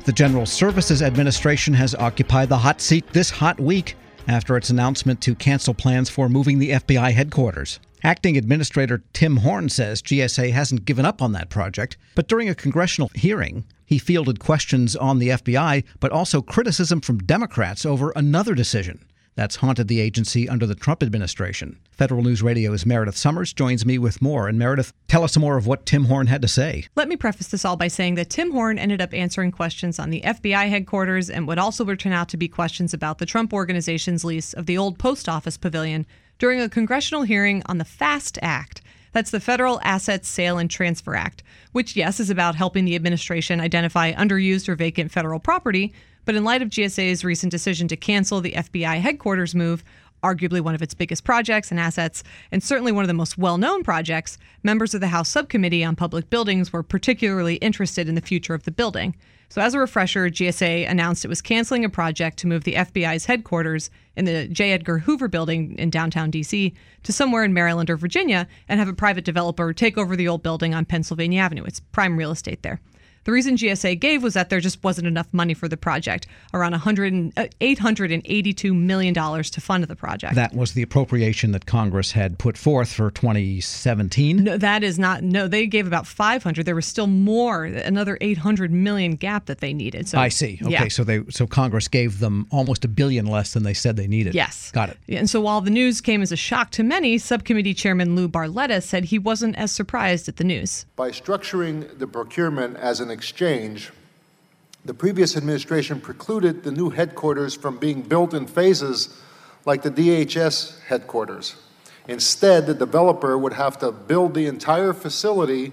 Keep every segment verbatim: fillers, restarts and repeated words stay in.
The General Services Administration has occupied the hot seat this hot week after its announcement to cancel plans for moving the F B I headquarters. Acting Administrator Tim Horne says G S A hasn't given up on that project, but during a congressional hearing, he fielded questions on the F B I, but also criticism from Democrats over another decision that's haunted the agency under the Trump administration. Federal News Radio's Meredith Summers joins me with more. And Meredith, tell us some more of what Tim Horne had to say. Let me preface this all by saying that Tim Horne ended up answering questions on the F B I headquarters and what also would turn out to be questions about the Trump organization's lease of the old post office pavilion during a congressional hearing on the FAST Act. That's the Federal Assets Sale and Transfer Act, which, yes, is about helping the administration identify underused or vacant federal property. But in light of G S A's recent decision to cancel the F B I headquarters move, arguably one of its biggest projects and assets, and certainly one of the most well-known projects, members of the House Subcommittee on Public Buildings were particularly interested in the future of the building. So as a refresher, G S A announced it was canceling a project to move the F B I's headquarters in the J. Edgar Hoover building in downtown D C to somewhere in Maryland or Virginia and have a private developer take over the old building on Pennsylvania Avenue. It's prime real estate there. The reason G S A gave was that there just wasn't enough money for the project, around eight hundred eighty-two million dollars to fund the project. That was the appropriation that Congress had put forth for twenty seventeen? No, that is not. No, they gave about five hundred. There was still more, another eight hundred million gap that they needed. So I see. Okay, yeah. so they so Congress gave them almost a billion less than they said they needed. Yes. Got it. And so while the news came as a shock to many, Subcommittee Chairman Lou Barletta said he wasn't as surprised at the news. By structuring the procurement as an exchange, the previous administration precluded the new headquarters from being built in phases like the D H S headquarters. Instead, the developer would have to build the entire facility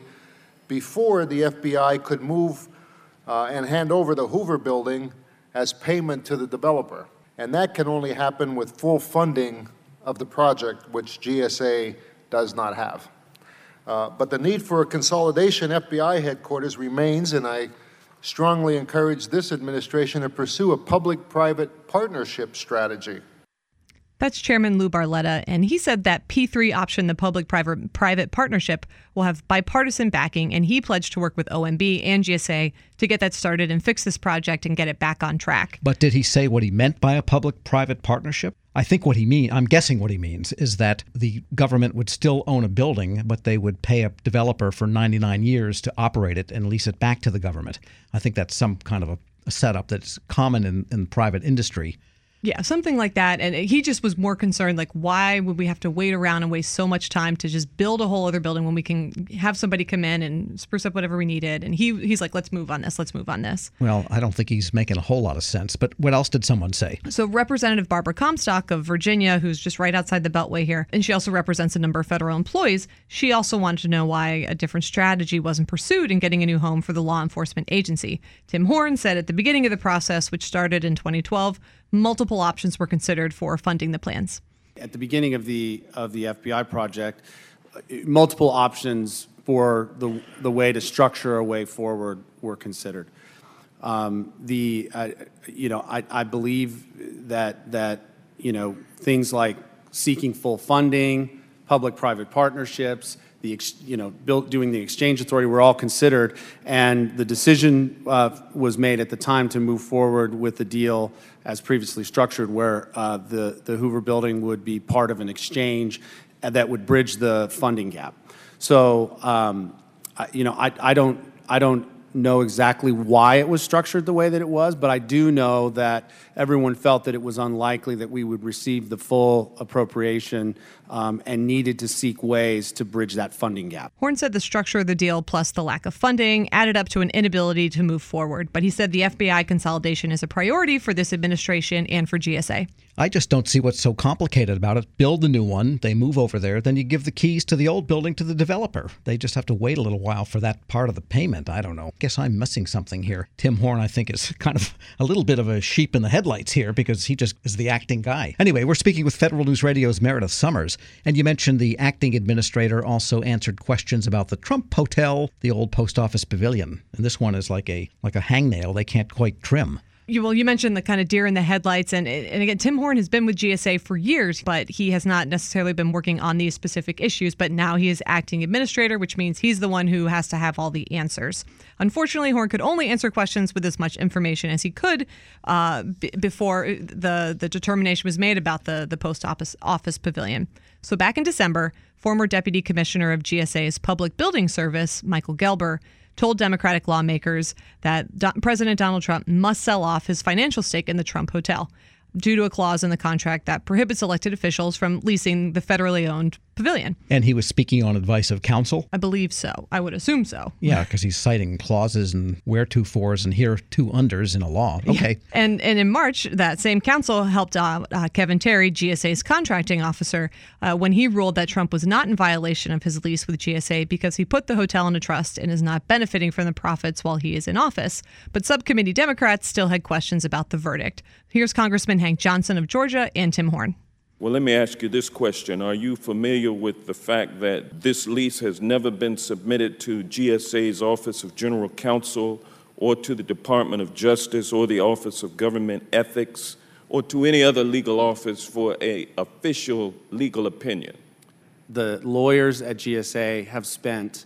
before the F B I could move uh, and hand over the Hoover building as payment to the developer. And that can only happen with full funding of the project, which G S A does not have. Uh, but the need for a consolidation F B I headquarters remains, and I strongly encourage this administration to pursue a public-private partnership strategy. That's Chairman Lou Barletta, and he said that P three option, the public-private private partnership, will have bipartisan backing, and he pledged to work with O M B and G S A to get that started and fix this project and get it back on track. But did he say what he meant by a public-private partnership? I think what he mean, I'm guessing what he means, is that the government would still own a building, but they would pay a developer for ninety-nine years to operate it and lease it back to the government. I think that's some kind of a, a setup that's common in, in private industry. Yeah, something like that. And he just was more concerned, like, why would we have to wait around and waste so much time to just build a whole other building when we can have somebody come in and spruce up whatever we needed? And he he's like, let's move on this, let's move on this. Well, I don't think he's making a whole lot of sense. But what else did someone say? So Representative Barbara Comstock of Virginia, who's just right outside the Beltway here, and she also represents a number of federal employees, she also wanted to know why a different strategy wasn't pursued in getting a new home for the law enforcement agency. Tim Horne said at the beginning of the process, which started in twenty twelve, multiple options were considered for funding the plans. At the beginning of the of the F B I project, multiple options for the the way to structure a way forward were considered. Um, the uh, you know I, I believe that that you know things like seeking full funding, public-private partnerships, the ex, you know built, doing the exchange authority were all considered, and the decision uh, was made at the time to move forward with the deal as previously structured, where uh, the the Hoover building would be part of an exchange that would bridge the funding gap. So um, I, you know I, I don't I don't know exactly why it was structured the way that it was, but I do know that everyone felt that it was unlikely that we would receive the full appropriation um, and needed to seek ways to bridge that funding gap. Horne said the structure of the deal plus the lack of funding added up to an inability to move forward, but he said the F B I consolidation is a priority for this administration and for G S A. I just don't see what's so complicated about it. Build the new one, they move over there, then you give the keys to the old building to the developer. They just have to wait a little while for that part of the payment. I don't know. Guess I'm missing something here. Tim Horne, I think, is kind of a little bit of a sheep in the headlights here because he just is the acting guy. Anyway, we're speaking with Federal News Radio's Meredith Summers, and you mentioned the acting administrator also answered questions about the Trump Hotel, the old post office pavilion. And this one is like a like a hangnail they can't quite trim. You, well, you mentioned the kind of deer in the headlights. And, and again, Tim Horne has been with G S A for years, but he has not necessarily been working on these specific issues. But now he is acting administrator, which means he's the one who has to have all the answers. Unfortunately, Horne could only answer questions with as much information as he could uh, b- before the, the determination was made about the, the post office, office pavilion. So back in December, former Deputy Commissioner of G S A's Public Building Service, Michael Gelber, told Democratic lawmakers that Do- President Donald Trump must sell off his financial stake in the Trump Hotel due to a clause in the contract that prohibits elected officials from leasing the federally owned pavilion. And he was speaking on advice of counsel? I believe so. I would assume so. Yeah, because he's citing clauses and where two fours and here two unders in a law. Okay. Yeah. And and in March, that same counsel helped out uh, Kevin Terry, G S A's contracting officer, uh, when he ruled that Trump was not in violation of his lease with G S A because he put the hotel in a trust and is not benefiting from the profits while he is in office. But subcommittee Democrats still had questions about the verdict. Here's Congressman Hank Johnson of Georgia and Tim Horne. Well, let me ask you this question. Are you familiar with the fact that this lease has never been submitted to G S A's Office of General Counsel or to the Department of Justice or the Office of Government Ethics or to any other legal office for an official legal opinion? The lawyers at G S A have spent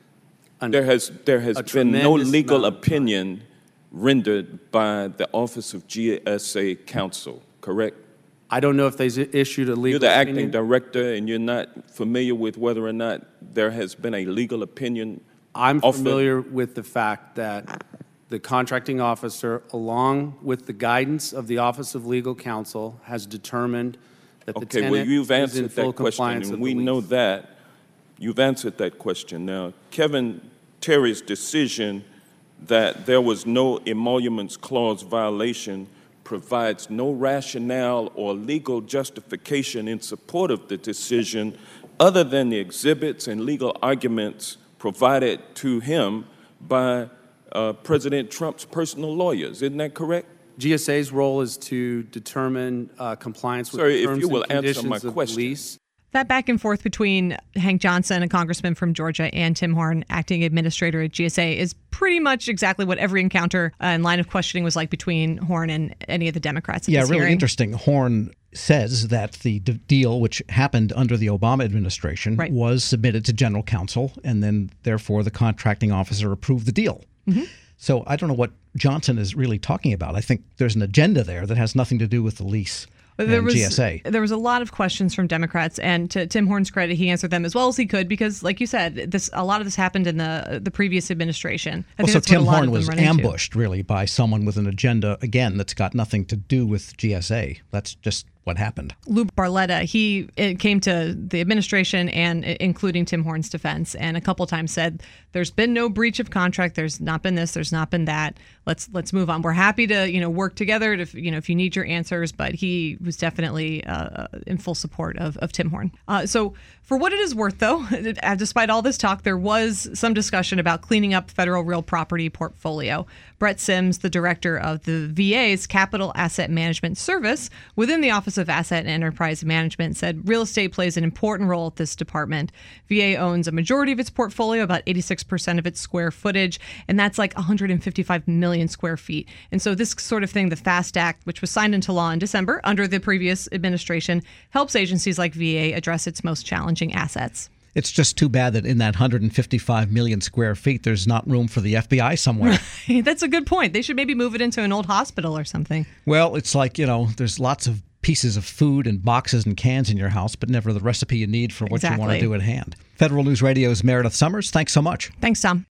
an, There has, there has a been no tremendous legal amount of time. opinion rendered by the Office of G S A Counsel, correct? I don't know if they issued a legal You're the acting opinion. director, and you're not familiar with whether or not there has been a legal opinion I'm offered? familiar with the fact that the contracting officer, along with the guidance of the Office of Legal Counsel, has determined that the Okay, well, tenant you've is in answered full that question, compliance and of we the know lease. that. You've answered that question. Now, Kevin Terry's decision that there was no emoluments clause violation provides no rationale or legal justification in support of the decision other than the exhibits and legal arguments provided to him by uh, President Trump's personal lawyers. Isn't that correct? G S A's role is to determine uh, compliance with Sir, the if terms you will and answer conditions my of the question. lease. That back and forth between Hank Johnson, a congressman from Georgia, and Tim Horne, acting administrator at G S A, is pretty much exactly what every encounter uh, and line of questioning was like between Horne and any of the Democrats at Yeah, this really hearing. interesting. Horne says that the d- deal, which happened under the Obama administration, Right. was submitted to general counsel, and then therefore the contracting officer approved the deal. Mm-hmm. So I don't know what Johnson is really talking about. I think there's an agenda there that has nothing to do with the lease. There and was, G S A. there was a lot of questions from Democrats, and to Tim Horne's credit, he answered them as well as he could because, like you said, this a lot of this happened in the the previous administration. I Well, think so that's what a Tim lot Horne of them was run into. ambushed, really, by someone with an agenda, again, that's got nothing to do with G S A. That's just what happened. Lou Barletta, he it came to the administration and including Tim Horne's defense, and a couple times said, "There's been no breach of contract. There's not been this. There's not been that. Let's let's move on. We're happy to you know work together to you know if you need your answers." But he was definitely uh, in full support of of Tim Horne. Uh, so for what it is worth, though, despite all this talk, there was some discussion about cleaning up federal real property portfolio. Brett Sims, the director of the V A's Capital Asset Management Service within the Office of Asset and Enterprise Management, said real estate plays an important role at this department. V A owns a majority of its portfolio, about eighty-six percent of its square footage, and that's like one hundred fifty-five million square feet. And so this sort of thing, the FAST Act, which was signed into law in December under the previous administration, helps agencies like V A address its most challenging assets. It's just too bad that in that one hundred fifty-five million square feet, there's not room for the F B I somewhere. That's a good point. They should maybe move it into an old hospital or something. Well, it's like, you know, there's lots of pieces of food and boxes and cans in your house, but never the recipe you need for what Exactly. you want to do at hand. Federal News Radio's Meredith Summers, thanks so much. Thanks, Tom.